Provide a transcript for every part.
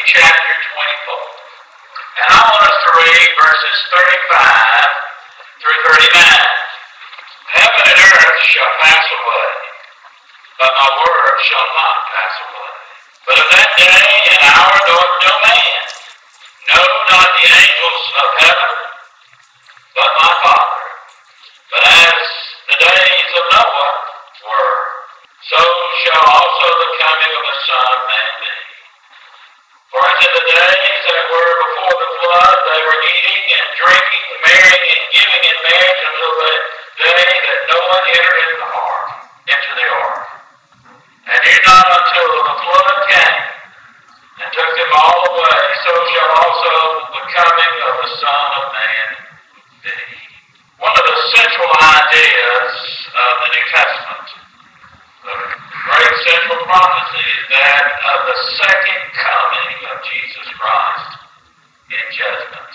chapter 24. And I want us to read verses 35 through 39. Heaven and earth shall pass away, but my word shall not pass away. But of that day and hour knoweth no man, no, not the angels of heaven, but my Father. But as the days of Noah were, so shall also the coming of the Son of Man be. For as in the days that were before the flood, they were eating and drinking, marrying and giving in marriage until the day that Noah entered into the ark. And knew not until the flood came and took them all away, so shall also the coming of the Son of Man be. One of the central ideas of the New Testament, the great central prophecy, is that of the second coming of Jesus Christ in judgment.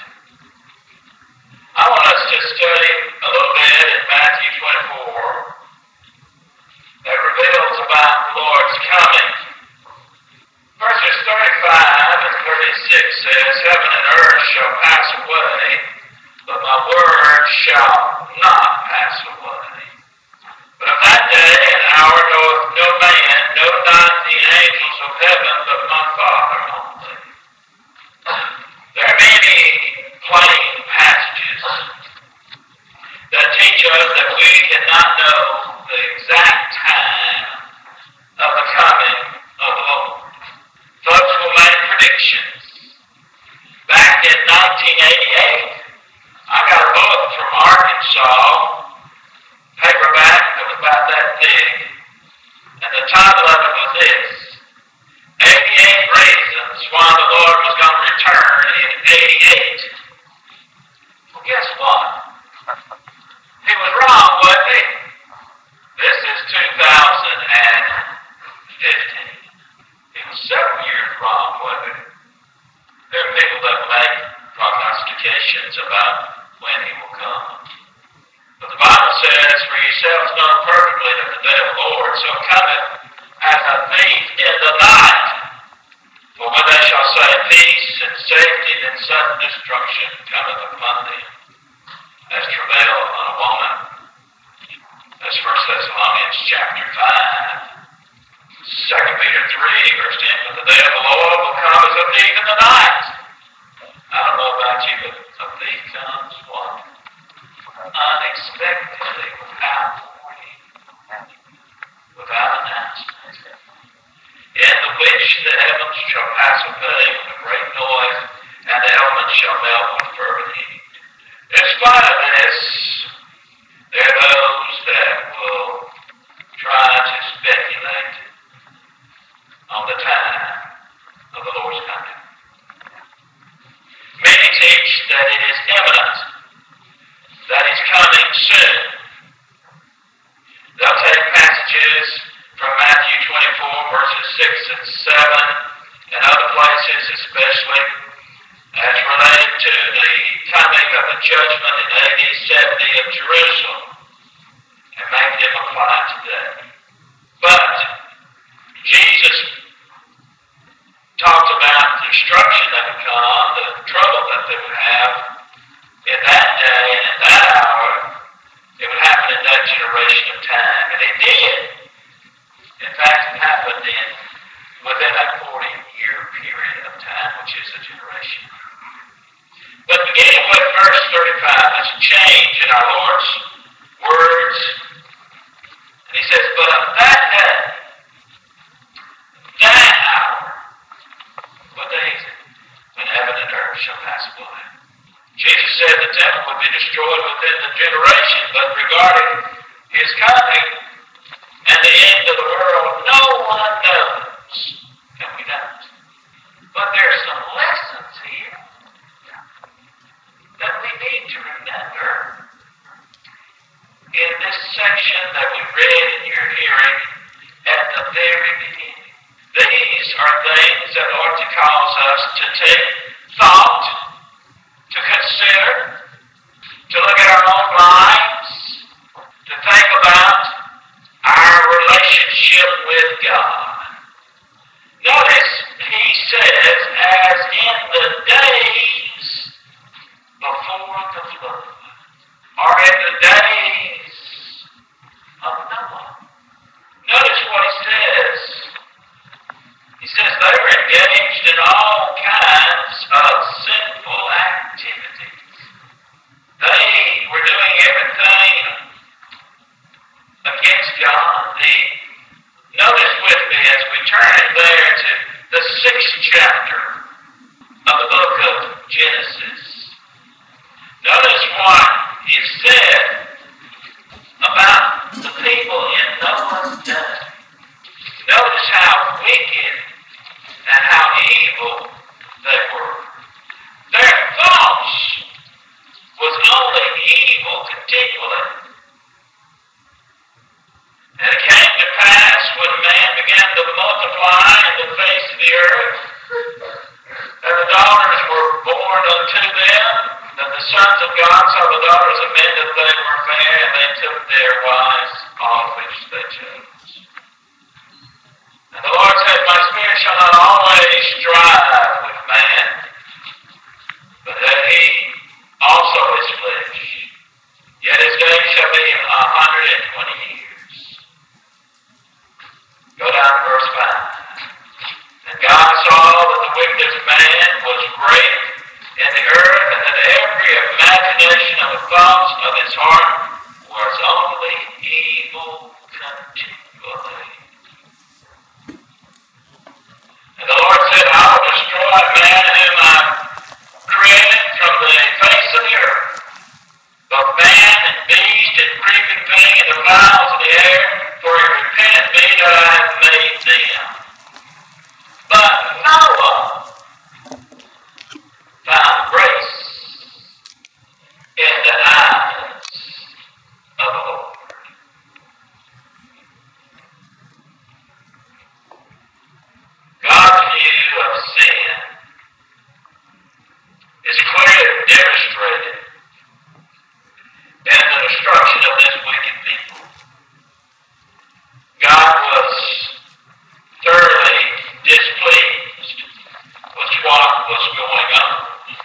I want us to study a little bit in Matthew 24 that reveals about the Lord's coming. Verses 35 and 36 says, Heaven and earth shall pass away, but my word shall not pass away. But of that day and hour knoweth no man, no, not the angels of heaven, but my Father only. There are many plain passages that teach us that we cannot know the exact time of the coming of the Lord. Folks will make predictions. Back in 1988, I got a book from Arkansas, paperback that was about that big, and the title of it was this: 88 Reasons Why the Lord Was Going to Return in 88. Well, guess what? He was wrong, wasn't he? This is 2015. He was several years wrong, wasn't he? There are people that make prognostications about when he will come. But the Bible says, For yourselves know perfectly that the day of the Lord shall cometh as a thief in the night. For when they shall say peace and safety, then sudden destruction cometh upon them, as travail on a woman. That's 1 Thessalonians chapter 5. 2 Peter 3, verse 10, But the day of the Lord will come as a thief in the night. I don't know about you, but a thief comes what? Unexpectedly, without warning, without announcement. In the which the heavens shall pass away with a great noise, and the elements shall melt with fervent heat. In spite of this, there are those that will try to speculate on the time of the Lord's coming. Many teach that it is imminent, that He's coming soon. They'll take passages from Matthew 24, verses 6 and 7, and other places especially, as related to the coming of the judgment in AD 70 of Jerusalem, and make them apply today. But Jesus talked about the destruction that would come, the trouble that they would have in that day and in that hour. It would happen in that generation of time, and it did. In fact, it happened within that 40-year period of time, which is a generation. But beginning with verse 35, there's a change in our Lord's words. And He says, But of that day, that hour, what day is it? When heaven and earth shall pass away. Jesus said the temple would be destroyed within the generation, but regarding His coming and the end of the world, no one knows, and we don't. But there's some lessons here that we need to remember in this section that we read in your hearing at the very beginning. These are things that ought to cause us to take thought, to consider, to look at our own lives, to think about our relationship with God. Notice He says, as turning there to the 6th chapter of the book of Genesis. Notice what is said about the people in Noah's day. Notice how wicked and how evil they were. Their thoughts was only evil continually. And it came to pass when man began to multiply in the face of the earth, and the daughters were born unto them, that the sons of God saw the daughters of men that they were fair, and they took their wives, all which they chose. And the Lord said, My spirit shall not always strive with man, but that he also is flesh. Yet his days shall be 120 years. Go down to verse 5. And God saw that the wickedness of man was great in the earth, and that every imagination of the thoughts of his heart was only evil continually. And the Lord said, I will destroy man whom I created from the face of the earth, both man and beast and creeping thing and the fowls of the air, for he repented me that I have made them. But Noah found grace in the eyes of the Lord. God's view of sin is clearly demonstrated in the destruction of this wicked people. God was thoroughly displeased with what was going on,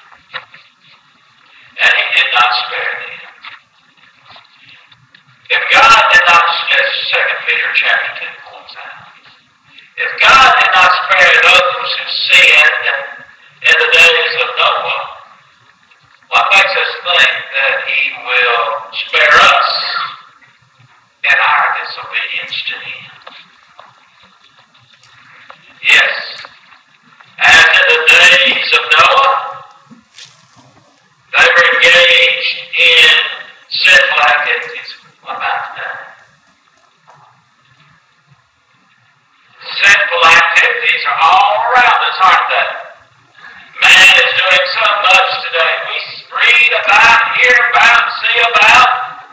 and he did not spare them. If God did not, as 2 Peter chapter 2 points out, if God did not spare those who sinned in the days of Noah, what makes us think that he will spare us in our disobedience to him? Yes, as in the days of Noah, they were engaged in sinful activities. What about that? Sinful activities are all around us, aren't they? Man is doing so much today. We read about, hear about, see about.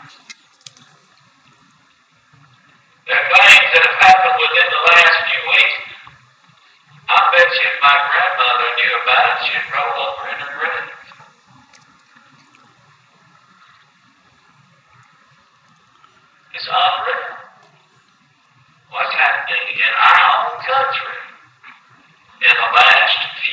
There are things that have happened within the last few weeks. I bet you if my grandmother knew about it, she'd roll over in her grave. It's unreal what's happening in our own country in the last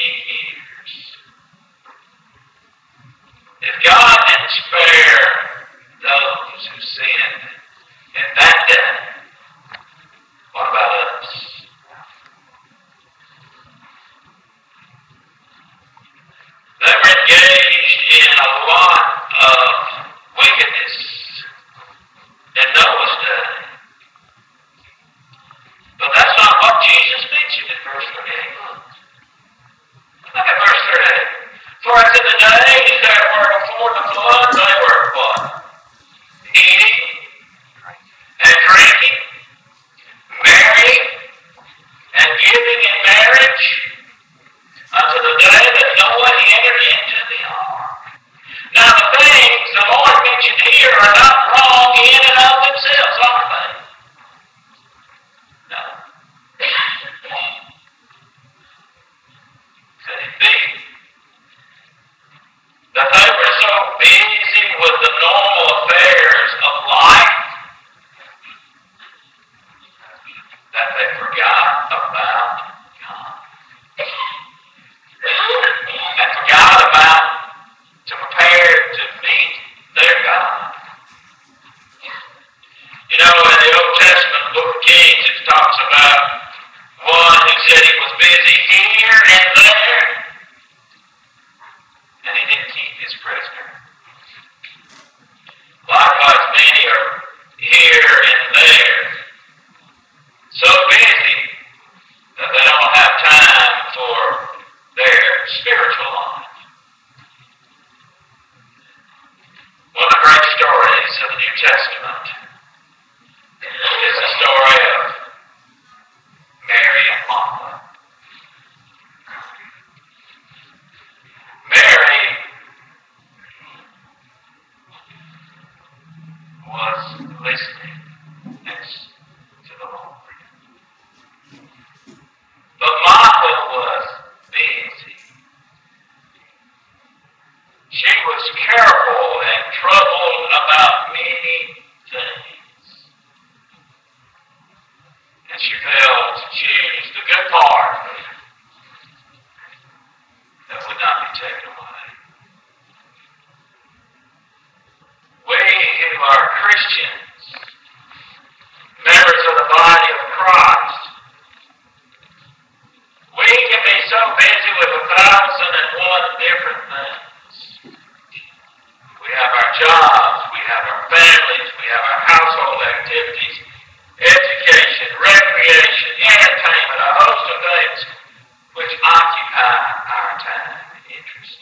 different things. We have our jobs, we have our families, we have our household activities, education, recreation, entertainment, a host of things which occupy our time and interest.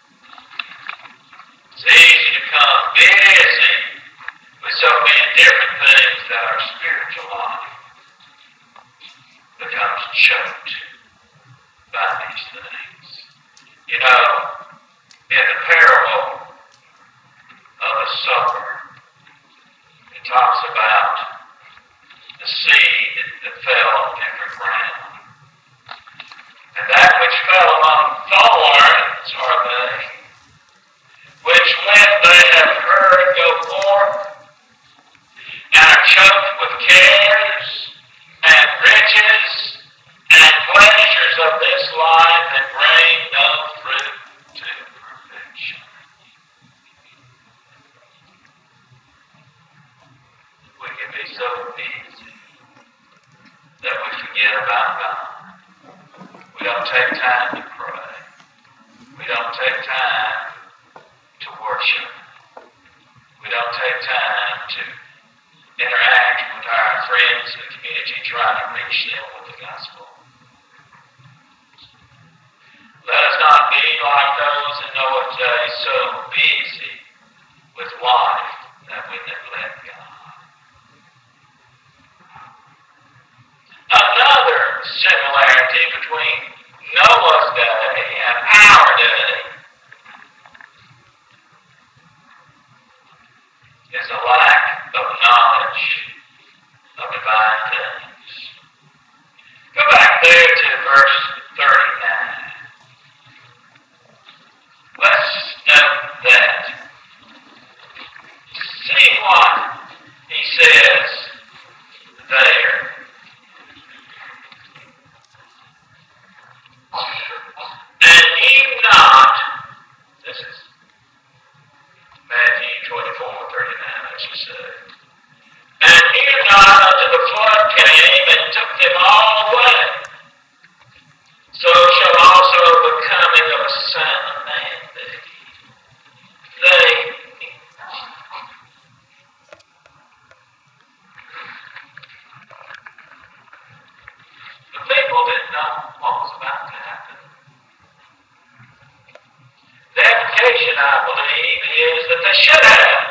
It's easy to become busy with so many different things that our spiritual life becomes choked by these things. You know, in the parable of the sower, it talks about the seed that fell on different ground. And that which fell among thorns are they, which when they have heard go forth, and are choked with cares and riches and pleasures of this life, and bring no fruit to perfection. We can be so busy that we forget about God. We don't take time to pray. We don't take time to worship. We don't take time to interact with our friends in the community, trying to reach them with the gospel. Let us not be like those in Noah's day, so busy with life that we neglect God. Another similarity between Noah's day and our day is a lack of knowledge of divine things. Go back there to verse 39. Let's note that. See what he says there. And ye not, this is Matthew 24:39, let's just say. And hear not until the flood came and took them all away. So shall also the coming of a Son of Man be. The people didn't know what was about to happen. The application, I believe, is that they should have.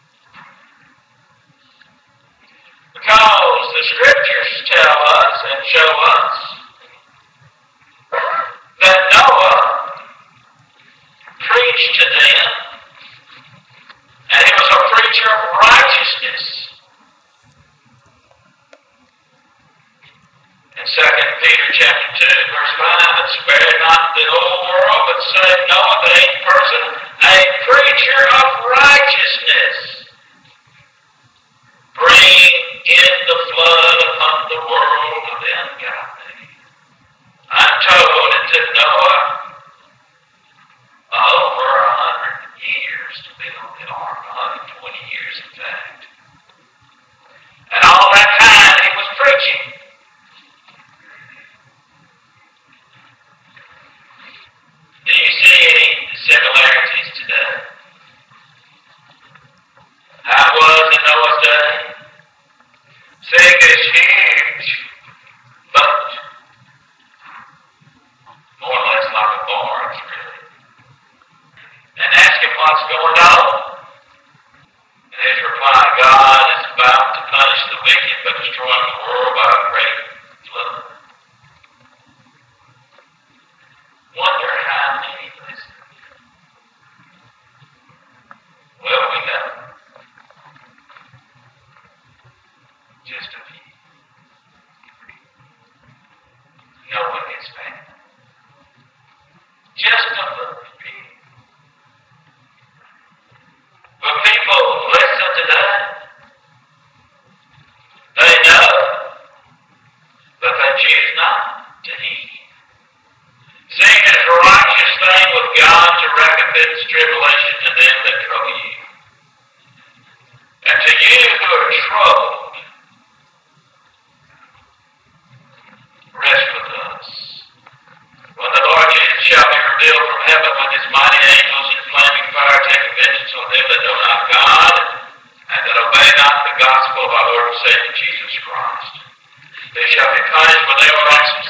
Because the Scriptures tell us and show us that Noah preached to them, and he was a preacher of righteousness. In 2 Peter chapter 2, verse 5, it spared not the whole world, but saved Noah, the eighth person, a preacher of righteousness. They shall be punished with everlasting